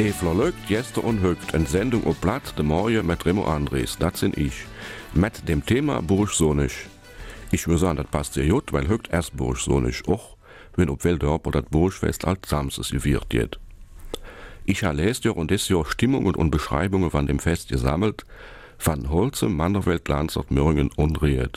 Evler Lögt, Jester und Högt, eine Sendung auf Blatt, de Morgen mit Remo Andres, das sind ich. Mit dem Thema Burschsonisch. Ich würde sagen, das passt sehr gut, weil Högt erst Burschsonisch auch, wenn auf Weltdorp oder das Burschfest als Samstag gewirkt wird. Ich habe letztes Jahr und dieses Jahr Stimmungen und Beschreibungen von dem Fest gesammelt, von Holzem, Manderwelt, Landsort, Möringen und Ried.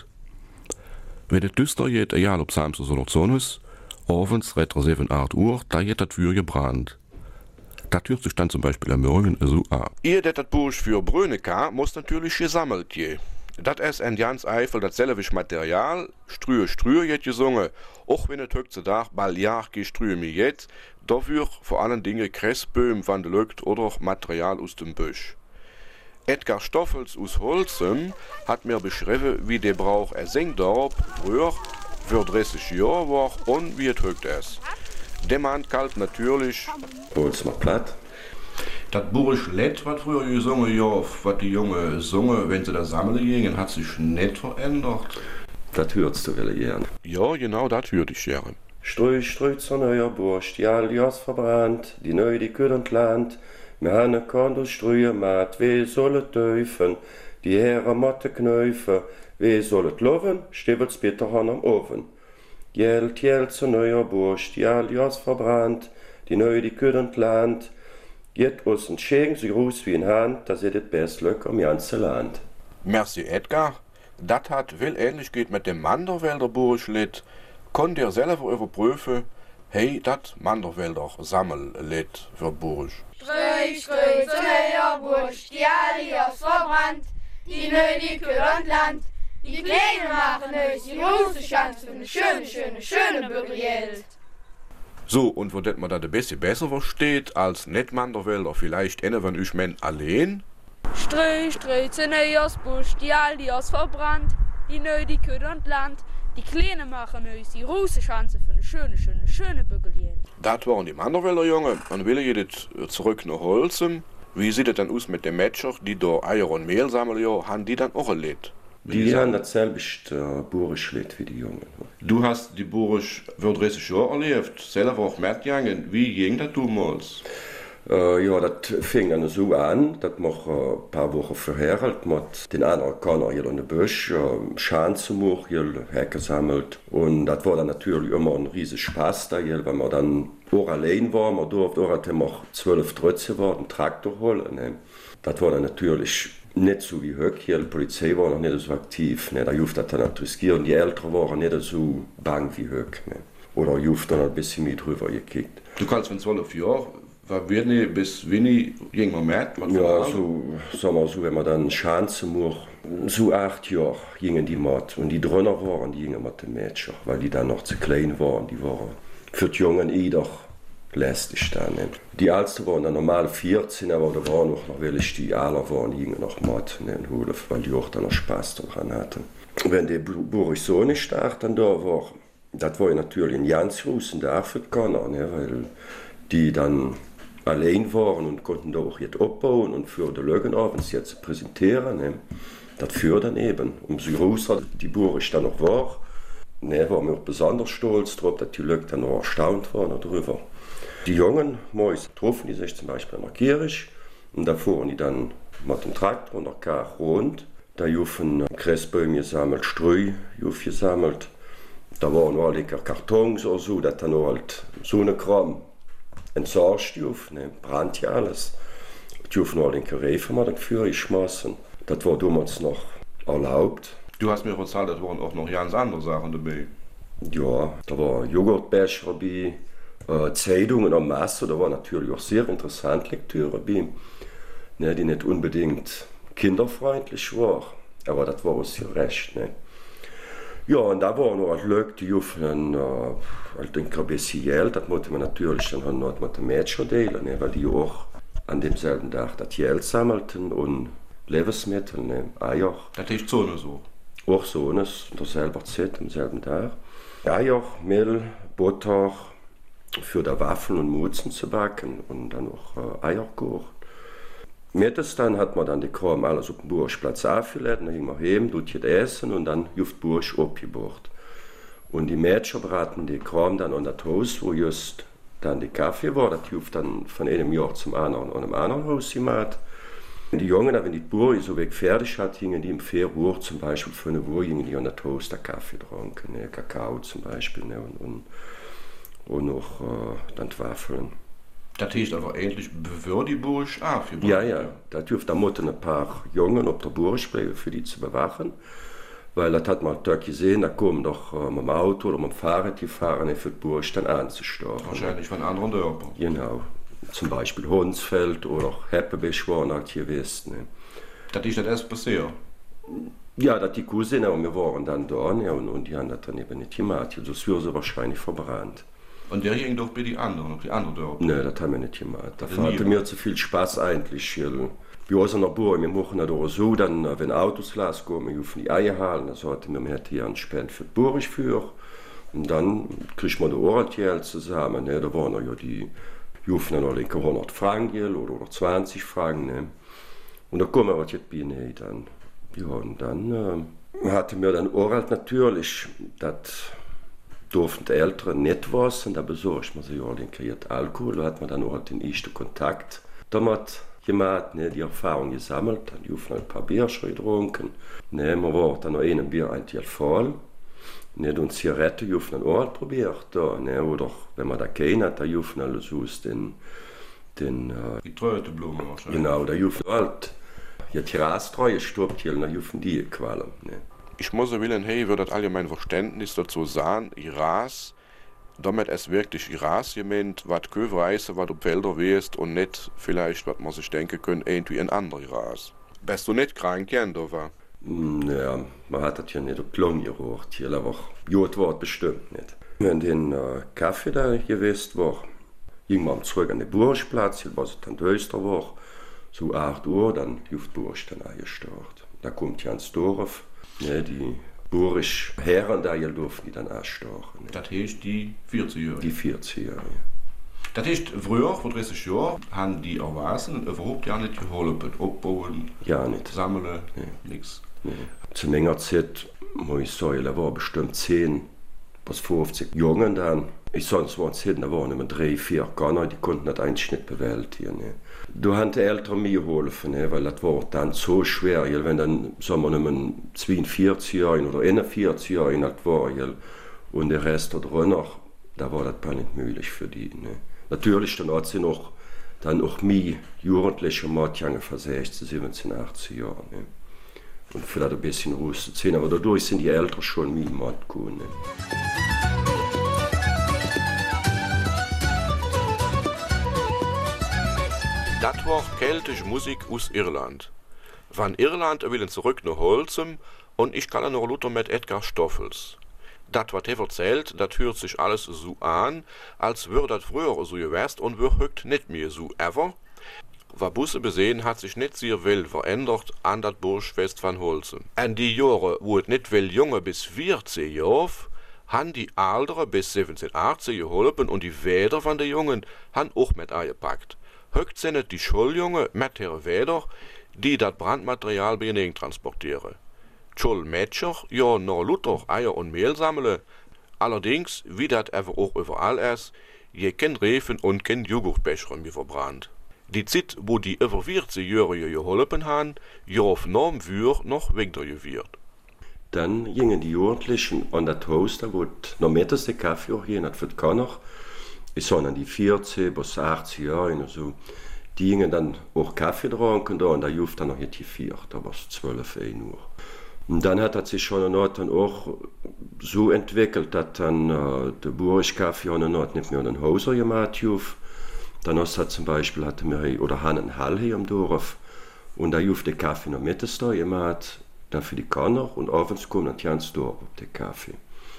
Wenn es düster geht, egal ob Samstag oder Sonntag, abends, retro 7, 8 Uhr, da wird das Feuer gebrannt. Das hört sich dann zum Beispiel am Morgen so an. Ihr, das Bursch für Bröneka, muss natürlich gesammelt gehen. Das ist ein ganz Eifel, dasselbe Material, Strühe geht gesungen. Auch wenn es heutzutage bald Jahr gestrühe mir geht, dafür vor allen Dingen Kressböhm von der Lögt oder Material aus dem Busch. Edgar Stoffels aus Holzem hat mir beschrieben, wie der Brauch Sengdorp früher für 30 Jahre war und wie es heute ist. Der Mann kalt natürlich. Holz mal platt. Das Bursch Lett, was früher gesungen, ja, was die Jungen sungen, wenn sie da sammeln gingen, hat sich nicht verändert. Das hörst du gern. Ja, genau, das hört ich gerne. Strüht so neuer Bursch, die all Jas verbrannt, die neu die Kühlend Land. Wir haben kann durch Strühe mat, wie soll es dürfen, die Herren matte Knöufe, wie soll es loven, stiebelt's bitter an am Ofen. Jelt so neuer Bursch, die all Jas verbrannt, die neu die Kühlend Land. Jet us en Schegen so groß wie in Hand, dass ihr das best Glück am ganzen Land. Merci Edgar. Das hat will ähnlich geht mit dem Manderwälder Burschlied. Konnt ihr selber überprüfen, hey, das Manderwälder Sammellied für Bursch. Streu, so neuer Bursch, die Alias verbrannt, die neu die Kühlend Land. Die Kleinen machen euch die große Chance für eine schöne Bürgerwelt. So, und wo das man da ein bisschen besser versteht als nicht Manderwälder, vielleicht einer von euch Männ allein? Streu, so neuer Busch, die Alias verbrannt, die neu die Kühlend Land. Die Kleinen machen euch die große Chance für eine schöne Bürgerwelt. Das waren die Manderwälder Jungen. Und will ihr das zurück nach Holzem? Wie sieht es dann aus mit den Mädchen, die da Eier und Mehl sammeln? Ja, haben die dann auch ein Lied? Die haben dasselbe Burschlied wie die Jungen. Du hast die Bursch für 30 Jahre erlebt, selber auch mitgegangen. Wie ging das damals? Ja, das fing dann so an, dass wir ein paar Wochen vorher halt mit den anderen Kanner hier in den Busch Schalen zu machen, hier hergesammelt. Und das war dann natürlich immer ein riesiger Spaß da, hier, wenn wir dann auch allein waren. Wir durften auch immer 12 Trötze war, einen Traktor holen. Ne. Das war dann natürlich nicht so wie heute, hier, die Polizei war noch nicht so aktiv. Ne. Da durfte das dann nicht riskieren. Die Eltern waren nicht so bang wie heute. Ne. Oder durfte dann ein bisschen mit drüber gekickt. Du kannst von 12 Jahren, war wenig bis wenig irgendwann mit? Ja, so, sagen wir so, wenn man dann Schanze macht, so 8 Jahre gingen die mit. Und die drunter waren, die gingen mit den Mädchen, weil die dann noch zu klein waren. Die waren für die Jungen doch lästig dann. Ne. Die Ältesten waren dann normal 14, aber da waren noch welche, die alle waren, die gingen noch mit in den Hof, weil die auch dann noch Spaß daran hatten. Wenn der Bursch so nicht stark dann da war, das war natürlich ein ganz großer Tag für die Kanner, ne, weil die dann allein waren und konnten da auch jetzt abbauen und für die Lögen abends jetzt präsentieren. Ne. Das führt dann eben, umso größer die Bursch dann noch war, ne, waren wir auch besonders stolz darauf, dass die Lögen dann noch erstaunt waren darüber. Die jungen Mäuse getroffen, die sich zum Beispiel an der Kirche, und da fuhren die dann mit dem Traktor und der Karre rund. Da haben Kressbäume gesammelt, Streu gesammelt. Da waren auch lecker Kartons oder so, dass dann auch halt so eine Kram entsorgt wird, ne, brannt ja alles. Die dürfen auch den Reifen mal dafür schmeißen. Das war damals noch erlaubt. Du hast mir erzählt, da waren auch noch ganz andere Sachen dabei. Ja, da war Joghurtbecher dabei, Zeitungen en masse, da war natürlich auch sehr interessante Lektüre dabei, ne, die nicht unbedingt kinderfreundlich war, aber das war uns ja recht. Ne. Ja, und da waren noch Leute, die haben ein bisschen Geld, das musste man natürlich dann noch mit den Mädchen teilen, ne, weil die auch an demselben Tag das Geld sammelten und Lebensmittel, ne, Eier. Das ist so oder so? Auch so, ne, derselben Zeit, am selben Tag. Eier, Mehl, Butter, für die Waffeln und Mutzen zu backen und dann noch Eierkuchen. Mittags dann hat man dann die Kram alles auf dem Burschplatz aufgeladen, dann ging man heim, tut das Essen und dann auf den Bursch abgebracht. Und die Mädchen braten die Kram dann an das Haus, wo just dann die Kaffee war, das hilft dann von einem Jahr zum anderen und einem anderen Haus gemacht. Die Jungen, wenn die Buri so weg fertig hat, hingen die im 4 Uhr zum Beispiel für eine Uhr, hingen die an der Toaster Kaffee tranken, ne, Kakao zum Beispiel, ne, und noch dann die Waffeln. Das heißt aber endlich, bevor die Bursch aufgebracht. Ja, da dürfte am Mutter ein paar Jungen auf der Bursch bleiben, für die zu bewachen. Weil das hat man dort gesehen, da kommen doch mit dem Auto oder mit dem Fahrrad die fahren für die Bursch dann anzustoßen. Wahrscheinlich von anderen Dörfern. Genau. Zum Beispiel Hunsfeld oder Heppebisch waren halt hier West. Ne. Das ist das erst passiert? Ja, das die Cousine und wir waren dann da, ne, und die haben das dann eben nicht gemacht. Das würde sie wahrscheinlich verbrannt. Und der ging doch bei die anderen, auf die anderen Dörfer? Nein, das haben wir nicht gemacht. Das hatte mir zu viel Spaß eigentlich. Bei uns in der Burg, wir machen das auch so, dann, wenn Autos loskommen, wir rufen die Eier halen, dann sollten wir hier einen Spend für die Burg für. Und dann kriegt man die Ohratiel zusammen, ne, da waren ja die rufen dann noch 100 Franken oder 20 Franken. Ne. Und da kommen wir jetzt bei ne, dann. Ja, und dann hatten wir dann Ohralt natürlich, das durften die Eltern nicht wissen, da besorgt man sich ja den kreiert Alkohol, da hat man dann auch den ersten Kontakt damit gemacht, ne, die Erfahrung gesammelt, dann durften ein paar Bierchen getrunken, ne, man war dann noch ein Bier ein Teil voll, ne, und Zigaretten durften dann auch probiert, da, ne, oder wenn man da keinen hat, da durften alles aus den die Tröteblumen wahrscheinlich. Genau, da durften halt ja Terrasstreue stirbt hier, da durften die qualen, ne. Ich muss so willen, hey, wird das allgemein Verständnis dazu sagen, Iras, damit es wirklich Iras gemeint, was Köwereise, was du Felder weißt und nicht vielleicht, was man sich denken können, irgendwie ein anderer Iras. Bist du nicht krank, oder? Ja, man hat das ja nicht auf Klon gerocht, hier, aber gut war bestimmt nicht. Wenn den Kaffee da gewesen war, ging man zurück an den Burgplatz, hier war es dann Döster war, so 8 Uhr, dann hilft Burg dann eingestartet. Da kommt ja ins Dorf. Ja, die Burgisch Herren da hier durften die dann anstochen. Ne. Das heißt die 40-Jährigen? Die 40-Jährigen. Das heißt, früher, vor 30 Jahren, haben die Erwachsenen überhaupt ja nicht geholfen. Abbauen, ja, nicht. Sammeln, nichts. Nee. Zu meiner Zeit, muss ich sagen, da waren bestimmt 10 bis 50 Jungen dann. Sonst waren es hinten, da waren immer 3, 4 Kanner, die konnten das eigentlich nicht bewältigen. Ne. Da haben die Eltern mir geholfen, ne, weil das war dann so schwer, wenn dann, sagen wir mal, 42-Jährigen oder 41-Jährigen das war, und der Rest da drunter, da war das gar nicht möglich für die. Ne. Natürlich, dann hat sie noch, dann auch mehr Jugendliche Mädchen von 16, 17, 18 Jahren. Ne. Und für das ein bisschen Ruhe zu ziehen, aber dadurch sind die Eltern schon mehr Mann gekommen. Ne. Das war keltische Musik aus Irland. Van Irland willen zurück nach Holzem und ich kann noch Luther mit Edgar Stoffels. Das, was er erzählt, das hört sich alles so an, als würde das früher so gewesen und wird heute nicht mehr so ever. Was Busse besehen hat sich nicht sehr viel verändert an das Burgfest von Holzem. An die Jahre, wo es nicht will Junge bis 14 Jahre, haben die Ältere bis 17, 18 geholfen und die Väter von den Jungen haben auch mit eingepackt. Heute sind die Schuljungen mit ihren Vätern, die das Brandmaterial bei ihnen transportieren. Die Schulmädchen, ja, noch Luther Eier und Mehl sammeln. Allerdings, wie das auch überall ist, je kein Reifen und kein Joghurtbecher mehr verbrannt. Die Zeit, wo die über 40-Jährigen geholfen haben, ja auf Norm für noch weitergeführt. Dann gingen die Jugendlichen an das Haus, da wo noch mittags der Kaffee auch gehen hat für die Kanner. Ich sage, die 14 bis 18 Jahre und so, die gingen dann auch Kaffee tranken da und da juft dann noch die 4, da war es 12, 1 Uhr. Und dann hat das sich schon dann auch so entwickelt, dass dann der Burgkaffee an der Nacht nicht mehr an den Hauser gemacht juft. Dann hat zum Beispiel hatten wir oder einen Hall hier im Dorf und da juft der Kaffee noch mittags da gemacht, dann für die Kanner und abends kommt dann ganz Dorf auf den Kaffee.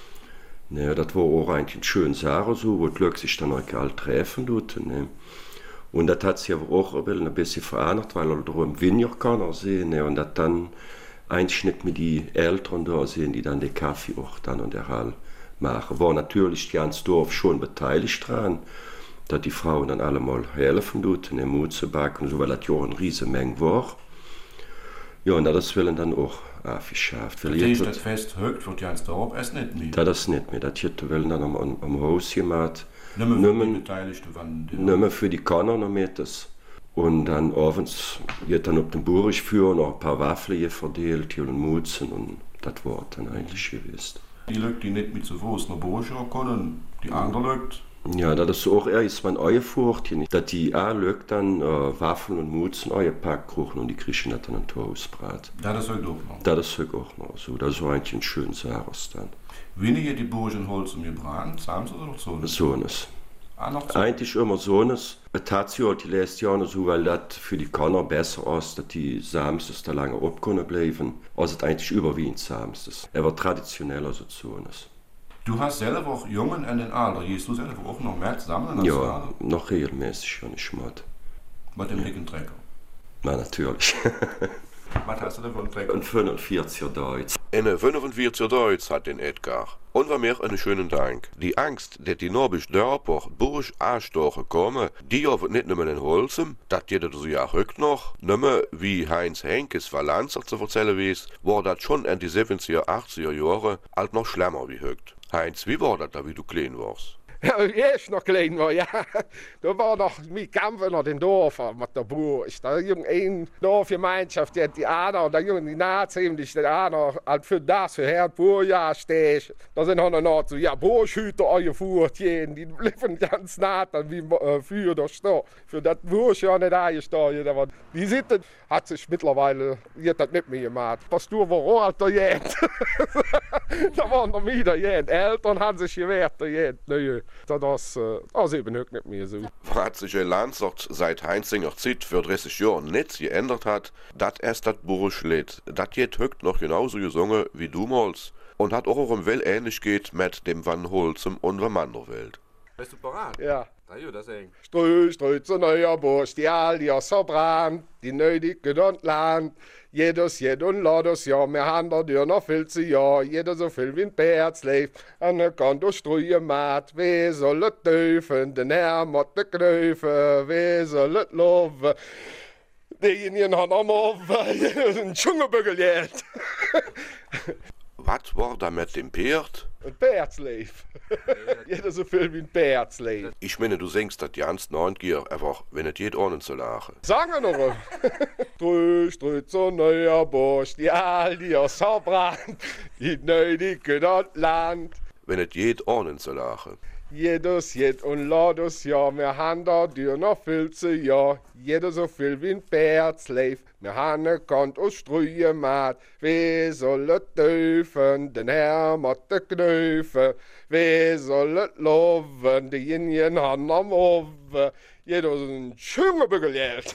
Ne, das war auch eigentlich eine schöne Sache, so, wo die Leute sich dann auch alle treffen tut. Ne. Und das hat sich aber auch ein bisschen verändert, weil da im Winter kann er sehen. Ne, und das dann eigentlich nicht mit den Eltern da sehen, die dann den Kaffee auch dann an der Halle machen. War natürlich das ganze Dorf schon beteiligt dran, dass die Frauen dann alle mal helfen tut, den Mut zu backen, so, weil das ja eine riesige Menge war. Ja, und das wollen dann auch geschafft. Das Fest heute wird ja ins Dorf erst nicht mehr. Das ist nicht mehr. Das hier wollen dann am Haus gemacht. Nimmer für die Kanner noch mit das. Und dann abends wird dann auf den Burg führen, noch ein paar Waffeln verteilt, hier und Mutzen und das war dann eigentlich gewesen. Die Leute, die nicht mit so Fuß nach Burg können, die anderen Leute. Ja, das ist auch erst mein euer Furcht, dass die Leute dann Waffeln und Mutzen euer Pack kochen und die kriegen dann ein Toastbrat. Das ist heute auch noch. Das ist heute auch noch so. Das war eigentlich ein schönes Saches dann. Weniger die Burgenholz um gebrannt, Sams oder so? Sohnes. Eigentlich immer Sohnes. Es hat sich halt die letzten Jahre so, weil das für die Kanner besser ist, dass die Samstes da lange abkommen bleiben, als es eigentlich überwiegend Samstes. Er war traditioneller als Sohnes. Du hast selber auch Jungen in den Alter. Gehst du selber auch noch mehr sammeln? Ja, noch regelmäßig, ja nicht schmatt. Mit dem dicken Trecker? Na, natürlich. Was hast du denn für einen Trecker? Ein 45er Deutsch. Eine 45er Deutsch hat den Edgar. Und war mir einen schönen Dank. Die Angst, dass die norbisch Dörper Burg anstochen kommen, die wird nicht nur in Holzem, das jeder so ja rückt noch, nimmer wie Heinz Henkes Verlanzer zu erzählen wies, war das schon in die 70er, 80er Jahre alt noch schlimmer wie hückt. Heinz, wie war das da, wie du klein warst? Ja, ich noch klein war, ja. Da war noch mit Kämpfen noch den Dorf mit der Burg. Da jung ein Dorfgemeinschaft, die hat die Ader, da jung die nachziemlich die Ader, halt für das, für Herr Burg, ja, stehst. Da sind noch so, ja, Burghüter, euer Furt, die blieben ganz nah, dann wie für der Stadt. Für das Burg ja nicht eingesteuert, aber die Sitte hat sich mittlerweile, jetzt das nicht mehr gemacht. Pastor war auch alter Jent. Da waren noch wieder Jent. Eltern haben sich gewehrt, Jent. Das ist eben auch nicht mehr so. Was sich in Landsort seit Heinzinger Zeit für 30 Jahre nicht geändert hat, das ist das Burgschlied. Das geht heute noch genauso gesungen wie damals und hat auch im Well ähnlich geht mit dem Van Holzem und der Manderwelt. Bist du parat? Ja. Ja, das eng. Streu zu neuer Burg, die Alias verbrannt, die nötige und Land. Jedes und Lados Jahr, wir haben da dir noch viel zu Jahr, jeder so viel wie ein Perz lebt, und er kann durch Strühe matt. Wer soll es dürfen, den Herr Motte Knöfe, wer soll es loben? Diejenigen haben am Ofen, ein Dschungelbügel jetzt. Was war da mit dem Pferd? Ein Perzleif. Jeder so viel wie ein Perzleif. Ich meine, du singst das ganz neungier, einfach, wenn es geht, ohne zu lachen. Sagen wir noch. Streu zu neuer Burg, die Alias verbrannt, die nötige dort Land. Wenn es geht, ohne zu lachen. Jedes und Lados Jahr, wir haben da dir noch viel zu Jahr. Jeder so viel wie ein Perzleif. Wir haben ne Kant aus Strühe matt. Wer soll es dürfen, den Herr Motte Knöfe? Wer soll es loben, die Jinien haben am Ofen? Jeder so ein Dschungelbügel jetzt.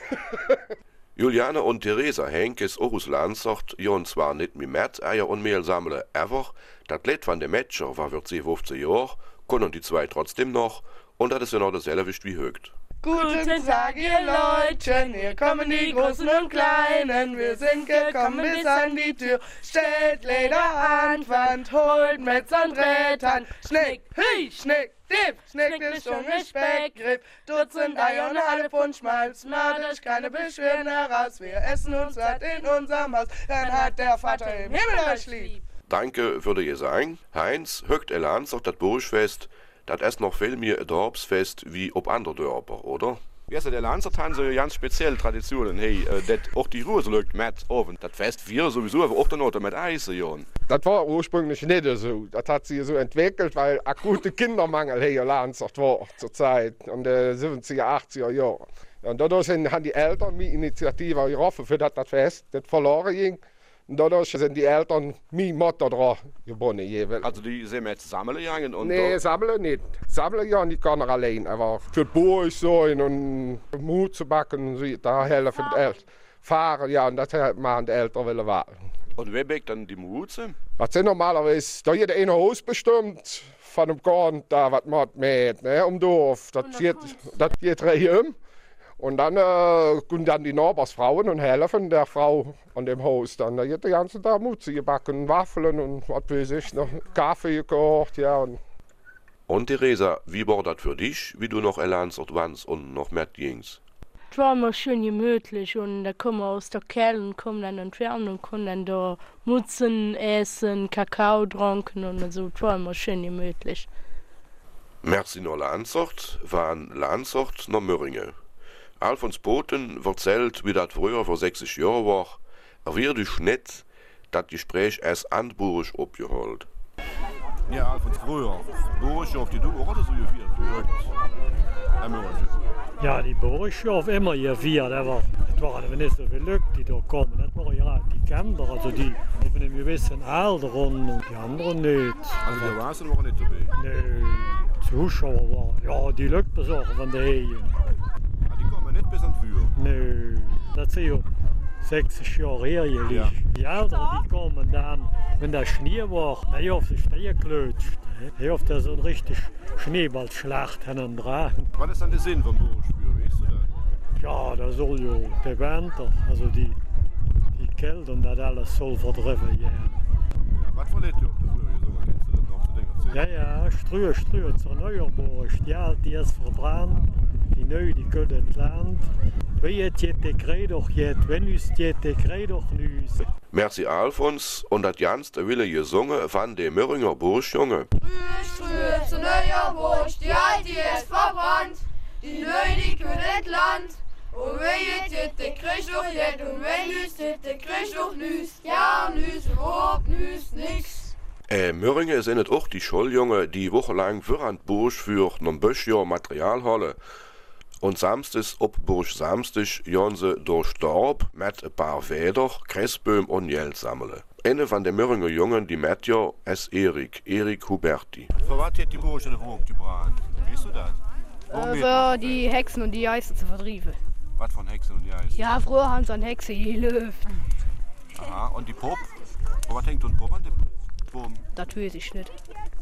Juliane und Theresa Henkes auch aus Landsort, und zwar nicht mit Märzeier und Mehl sammeln, einfach. Das Lied von den Mätscher war für 15 Jahre, können die zwei trotzdem noch, und das ist ja noch dasselbe wie högt. Guten Tag, ihr Leutchen, hier kommen die Großen und Kleinen. Wir sind gekommen bis an die Tür. Stellt Leder an, Wand, holt Metz und Rädern. Schnick, hui, schnick, dipp, schnick, ist schon ein Speckgriff. Dutzend Eier und halbe Pfund Schmalz. Macht euch keine Beschwerden heraus. Wir essen uns satt in unserem Haus. Dann hat der Vater im Himmel euch lieb. Danke, würde ich sagen. Heinz, högt Elans auf das Burgfest. Das ist noch viel mehr ein Dorfsfest wie ob andere Dörper, oder? Ja, der Landsort haben so ganz spezielle Traditionen. Hey, auch die Ruhe legt mit oben. Das Fest wir sowieso, aber auch dann noch mit Eis. Das war ursprünglich nicht so. Das hat sich so entwickelt, weil akuter Kindermangel hier in Landsort war zur Zeit, in den 70er, 80er Jahren. Und dadurch haben die Eltern die Initiative gerufen, für das Fest das verloren ging. Und dadurch sind die Eltern mit Mutter dran gebunden. Jeweils. Also die sind jetzt sammeln gegangen? Und nee, sammeln nicht. Sammeln ja nicht kann er allein. Aber für die Burg so und Mut zu backen, so, da helfen die Eltern. Fahren, ja, und das machen die Eltern wollen warten. Und wer backt dann die Mutze? Das sind normalerweise, da jeder ein Haus bestimmt, von dem Korn, da was man mit, ne, um Dorf. Das geht rein. Und dann kommen dann die Nachbarsfrauen und helfen der Frau an dem Haus. Dann da wird die ganze Tag Mutze gebacken, Waffeln und was weiß ich, noch Kaffee gekocht, ja. Und Theresa, wie war das für dich, wie du noch Elans warst und noch mehr gingst? Es war immer schön gemütlich und da kommen aus der Keller, kommen dann entfernen und können dann da Mutzen essen, Kakao trinken und so. Es war immer schön gemütlich. Merci no Landsort waren Landsort no Mürringe. Alfons Boten erzählt, wie dat früher vor 60 Jahren war, wird durch net dat Gespräch erst anburisch abgeholt. Ja, Alfons früher. Burisch auf die Du oder so geführt? Ja, die Burisch auf immer geführt. Es waren aber nicht so viele Leute, die da kommen. Das waren ja die Kinder, also die von einem gewissen Alter und die anderen nicht. Also die Erwachsenen waren nicht dabei? Nee, Zuschauer waren. Ja, die Leutbesucher von der Ehe. Die kommen nicht bis an die Führer? Nee, das sind ja 60 Jahre her. Ja. Die Älteren, die kommen dann, wenn der Schnee war, dann auf sich geklötscht. Hier auf der so ein richtig Schneeballschlacht hinten dran. Was ist dann der Sinn vom Burischspiel, weißt du das? Ja, da soll ja der Winter, also die Kälte und das alles soll verdrücken werden. Ja, was verletzt ihr auf der Früher gesungen? Kennst du das noch zu denken? Ja, Strühe zur Neuerburisch. Die alte, die ist verbrannt, die neue, die geht ins Land. Wie jetzt die Krieg doch jetzt, wenn uns die Krieg doch nicht. Merci Alfons und dat Jans der Wille gesungen van de Mürringer Burschjunge. Strühe zur Neuerburisch, die alte ist verbrannt, die neue, die geht ins Land. Und wenn jetzt die Krieg doch jetzt, und wenn uns die Krieg doch nicht, ja, nicht, überhaupt nicht, nix. Mürringe sind auch die Schuljunge, die wochenlang für an Bursch für nom Böschjahr Material holen. Und samstags ob Bursch Samstag gehen sie durch Dorp mit ein paar Wäder, Kressböhm und Geld sammeln. Eine von den Mürringer Jungen, die Mädchen, ist Erik Huberti. Für was hat die Bursch in der Wohnung gebrannt? Weißt du das? Für die Hexen und die Geister zu vertrieben. Was von Hexen und Geister? Ja, früher haben sie an Hexe gelöst. Aha, und die Pop? Was hängt ein Pop an dem Baum? Das weiß ich nicht.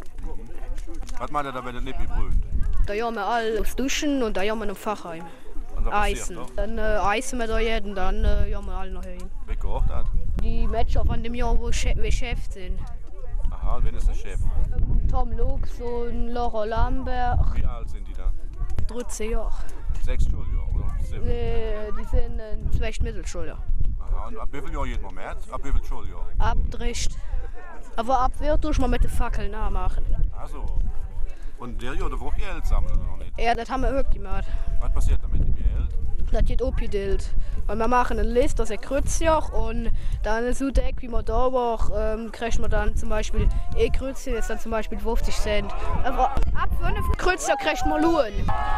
Was meint ihr da, wenn das nicht bebrüht? Da haben wir alles duschen und da haben wir im Fachheim. Eisen. Dann eisen wir da jetzt und dann haben wir alle noch hin. Wer kocht das? Die Matcher von dem Jahr, wo wir Chef sind. Aha, und wer ist der Chef? Tom Lux und Laura Lambert. Wie alt sind die da? 13 Jahre. 6 Schuljahre oder 7? Nee, die sind 2 Mittelschüler. Aha, und ab wie viel Jahr geht man mehr? Ab wie viel Schuljahr? Ab 3. Aber ab wird durch mal mit den Fackeln nachmachen. Ach so. Und der Jahr, der auch Geld sammeln oder nicht? Ja, das haben wir wirklich gemacht. Was passiert da mit dem Geld? Das geht abgedeelt. Und wir machen eine Liste, das ist ein Kreuzjahr und dann so dick wie man da war, kriegt man dann zum Beispiel ein Kreuzchen, ist dann zum Beispiel 50 Cent. Aber ab 5 Kreuzjahr kriegt man Lohn.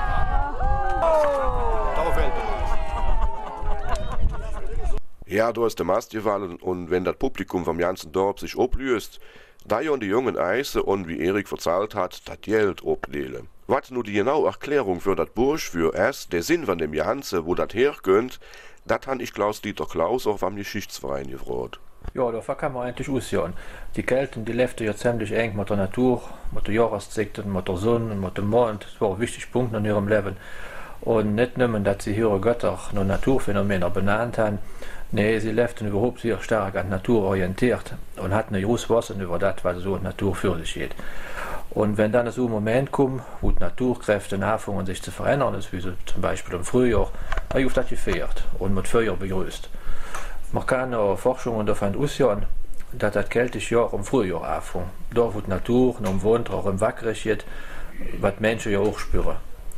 Darauf fällt Ja, du hast der Mast gefallen und wenn das Publikum vom ganzen Dorf sich ablöst, da ja die jungen Eise und wie Erik verzahlt hat, das Geld abdehlen. Was nur die genaue Erklärung für das Bursch für es, der Sinn von dem Ganze, wo das herkommt, das han ich Klaus-Dieter Klaus auch vom Geschichtsverein gefragt. Ja, da kann man eigentlich aussehen. Die Kelten, die lebten ja ziemlich eng mit der Natur, mit der Jahreszeiten, mit der Sonne, mit dem Mond. Das war ein wichtiger Punkt in ihrem Leben. Und nicht nur, dass sie ihre Götter noch Naturphänomene benannt haben, nee, sie lebten überhaupt sehr stark an Natur orientiert und hatten ein großes Wissen über das, was so in Natur für sich geht. Und wenn dann so ein Moment kommt, wo die Naturkräfte anfangen sich zu verändern, wie sie zum Beispiel im Frühjahr, dann wird das gefeiert und mit Feuer begrüßt. Man kann auch Forschungen davon ausgehen, dass das keltische Jahr im Frühjahr anfängt. Da wo die Natur noch im Winter auch im Wackeren geht, was Menschen ja auch spüren.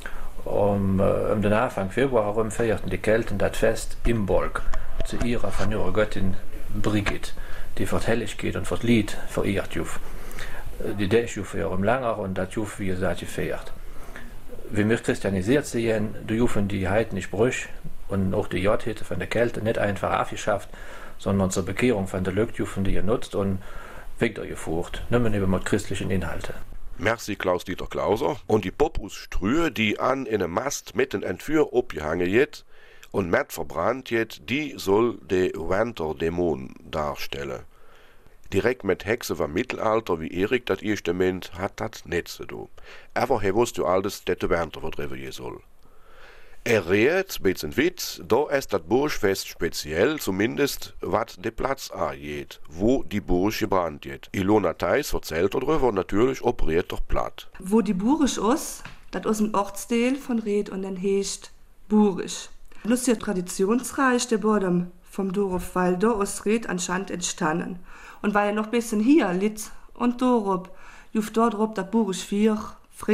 Den Anfang Februar herum feierten die Kelten das Fest im Bolg zu ihrer von ihrer Göttin Brigitte, die für die Helligkeit und für das Lied verehrt juf. Die Däch juf für ihrem Langer und das juf, wie gesagt, gefeiert. Wie wir christianisiert sehen, du jufen die heidnische Brüche und auch die Jodhütte von der Kälte nicht einfach abgeschafft, sondern zur Bekehrung von der Lögjufen, die ihr nutzt und weitergeführt, nicht mehr mit christlichen Inhalten. Merci Klaus-Dieter Klauser und die Popus-Strühe, die an in einem Mast mitten entführ abgehangen jet und mit verbrannt jet, die soll de Winterdämon darstellen. Direkt mit Hexe vom Mittelalter, wie Erik das erste meint, hat das nicht so do. Aber er wusste ja alles, dass der Winter verdrehen soll. Er redet, bisschen Witz, da ist das Burschfest speziell, zumindest was de Platz angeht, wo die Bursch gebrannt wird. Ilona Theis erzählt darüber, natürlich operiert doch platt. Wo die Bursch ist, das ist ein Ortsteil von Red und dann heißt Bursch. Das ist ja traditionsreich, der Boden vom Dorf, weil da ist Red anscheinend entstanden. Und weil er noch ein bisschen hier litt und Dorf, juft dort das Bursch 4, früher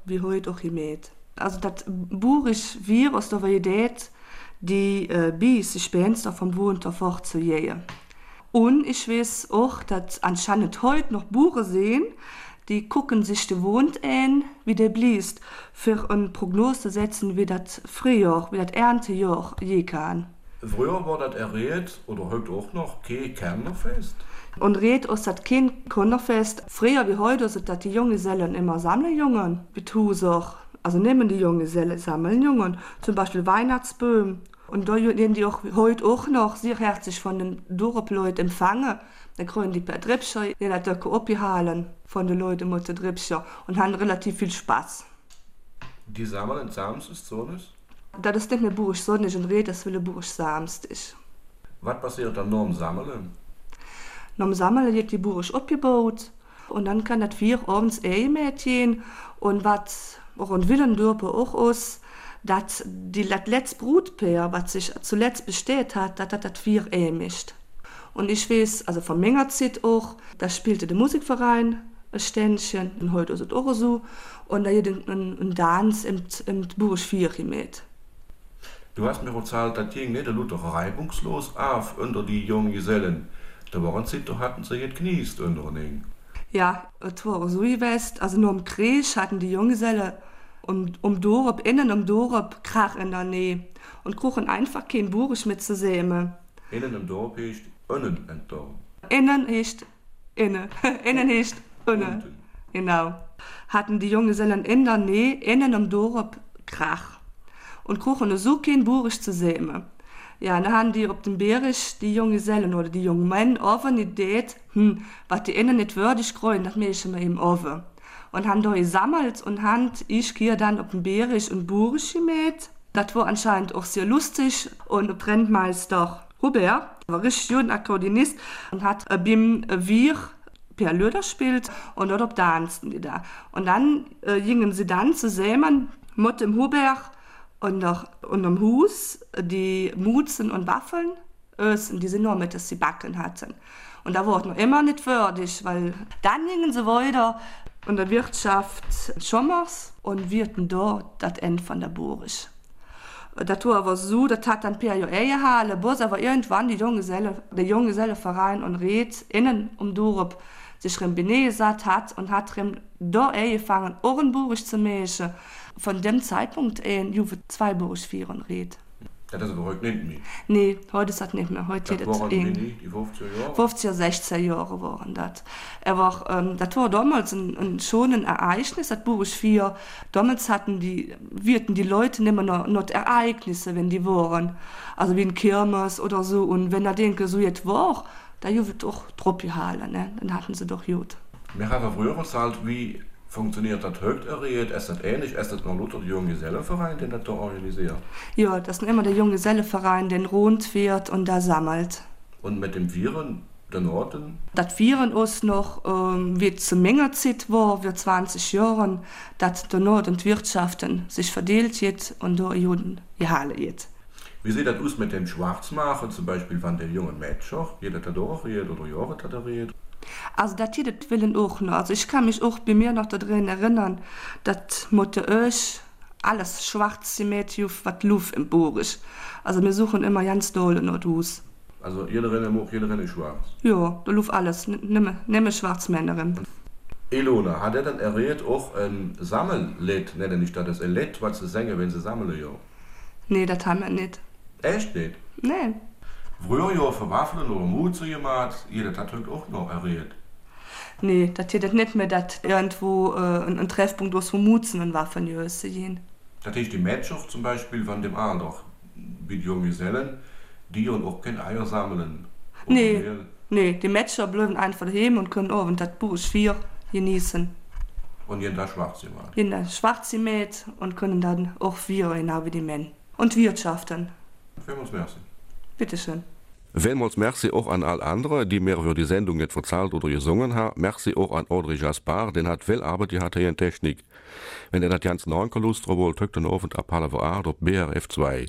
wie heute auch gemäht. Also das Burisch wir aus der Varietät, die bis sich Spenster vom Wohnter fortzujähen. Und ich weiß auch, dass anscheinend heute noch Bure sehen, die gucken sich den Wohnt an, wie der bliest, für eine Prognose setzen, wie das Frühjahr, wie das Erntejahr je kann. Früher war das errät oder heute auch noch kein Kernerfest. Und red aus das kein Kinderfest. Früher wie heute sind das die Junggesellen immer Sammeljungen, Betuser. Also nehmen die Junggesellen sammeln Jungen, zum Beispiel Weihnachtsböhm. Und da werden die auch heute auch noch sehr herzlich von den Dorfleuten empfangen. Dann können die per Dripscher in der Döcke abgehalten von den Leuten mit den Dripscher und haben relativ viel Spaß. Die sammeln samstags Sohnes? Das ist nicht mehr Bursch Sonnig und Red, das will Bursch samstig. Was passiert dann noch im Sammeln? Noch im Sammeln wird die Bursch abgebaut und dann kann das 4 abends Ehemädchen und was auch in Willendorpe auch ist, dass die letzte Brutpaar, was sich zuletzt besteht hat, dass das 4 mischt. Und ich weiß, also von meiner Zeit auch, da spielte der Musikverein ein Ständchen, und heute ist es auch so, und da hat ein Tanz im Bursch 4 gemäht. Du hast mir erzählt, das ging nicht Luther reibungslos auf unter die jungen Gesellen. Da waren sie, da hatten sie jetzt genießt unter ihnen. Ja, es war so gewesen, also nur im Krieg hatten die Junggesellen Dorf, innen im Dorf, Krach in der Nähe und kruchen einfach kein Burisch mit zu sehen. Innen im Dorf ist innen im Dorf. Innen ist innen, innen ist innen. Genau. Hatten die Junggesellen in der Nähe, innen im Dorf, Krach und kruchen so kein Burisch zu sehen. Ja, dann haben die auf dem Berg die Junggesellen oder die jungen Männer offen Idee, was die innen nicht würdig kreuen, das möchten wir eben offen. Und haben da gesammelt und haben ich hier dann auf dem Berg und Burisch gemäht. Das war anscheinend auch sehr lustig und der Brandmeister Hubert war richtig guter Akkordeonist und hat beim Wir per Löder gespielt und dort tanzten die da. Und dann gingen sie dann zusammen mit dem Hubert und dem Hus die Mutzen und Waffeln essen, die sie nur mit, dass sie backen hatten. Und da wurde noch immer nicht würdig, weil dann gingen sie weiter in der Wirtschaft Schommers und wirten dort das Ende von der Burisch. Das war aber so, das hat dann per Jahr bloß aber irgendwann der Junggesellenverein und Red innen Dorf sich benezert hat und hat da angefangen, auch in Burisch zu mähen. Von dem Zeitpunkt an, Juve 2 Burisch 4 und Red. Das ist aber heute nicht mehr. Nee, heute ist das nicht mehr. Heute das waren die 50er Jahre? 50er, 60er Jahre waren das. Aber das war damals schon ein Ereignis, das Burisch 4. Damals wirten die Leute nicht mehr noch Ereignisse, wenn die waren. Also wie ein Kirmes oder so. Und wenn da denke, so jetzt war, da wird doch Tropihalen, ne? Dann hatten sie doch gut. Wir haben früher erzählt, wie funktioniert das heute erregt? Ist das ähnlich? Ist das noch Luther der Junggesellenverein, den das da organisiert? Ja, das ist immer der Junggesellenverein, den rund wird und da sammelt. Und mit dem Vieren, den Orten? Das Vieren ist noch, wie zur Mengerzeit war, wie 20 Jahren, dass der Nord und Wirtschaften sich verdelt wird und da Juden gehalten wird. Wie sieht das aus mit dem Schwarzmachen, zum Beispiel von den jungen Mädchen? Jeder hat da redet oder Jahre hat er redet? Also das willen auch noch. Also ich kann mich auch bei mir noch daran erinnern, dass Mutter euch alles schwarz gemäht, was Luft im Burisch. Also wir suchen immer ganz doll noch aus. Also jeder ist schwarz? Ja, da Luft alles. Nimm Schwarzmännerin. Ilona, hat er dann erregt auch ein Sammellied? Nennt er nicht das ein Lied, was sie singen, wenn sie sammeln, ja? Nee, das haben wir nicht. Echt nicht? Nee. Früher ja für Waffeln oder Mutze gemacht, jeder hat heute auch noch erregt. Nee, das geht nicht mehr, dass irgendwo ein Treffpunkt aus Mutzen und Waffen gehen. Das ist die Mädchen zum Beispiel von dem Alter, wie die jungen Gesellen, die und auch kein Eier sammeln. Nee, die Mädchen bleiben einfach daheim und können auch das Burisch 4 genießen. Und jeder schwarz gemacht? Jeder schwarz gemäht und können dann auch 4 genau wie die Männer. Und wirtschaften. Vielmals merci. Bitteschön. Vielmals merci auch an all andere, die mir für die Sendung nicht verzahlt oder gesungen haben. Merci auch an Audrey Jaspar, den hat viel Arbeit, die hat hier in Technik. Wenn ihr das ganz neu Lust wollt, drückt den Abend ab halb 8 auf BRF 2.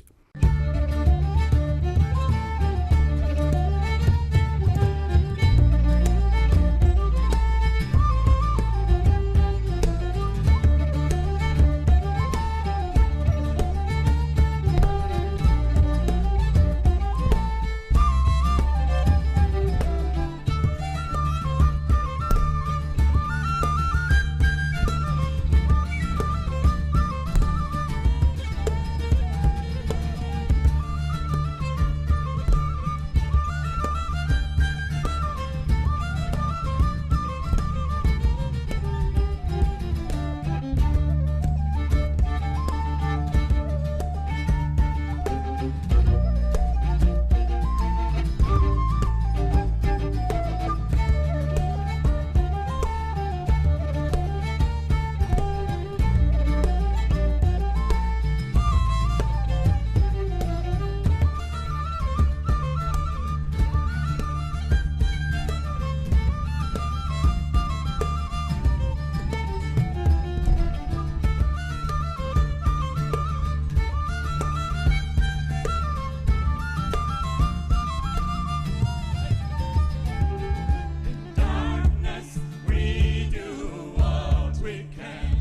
we can.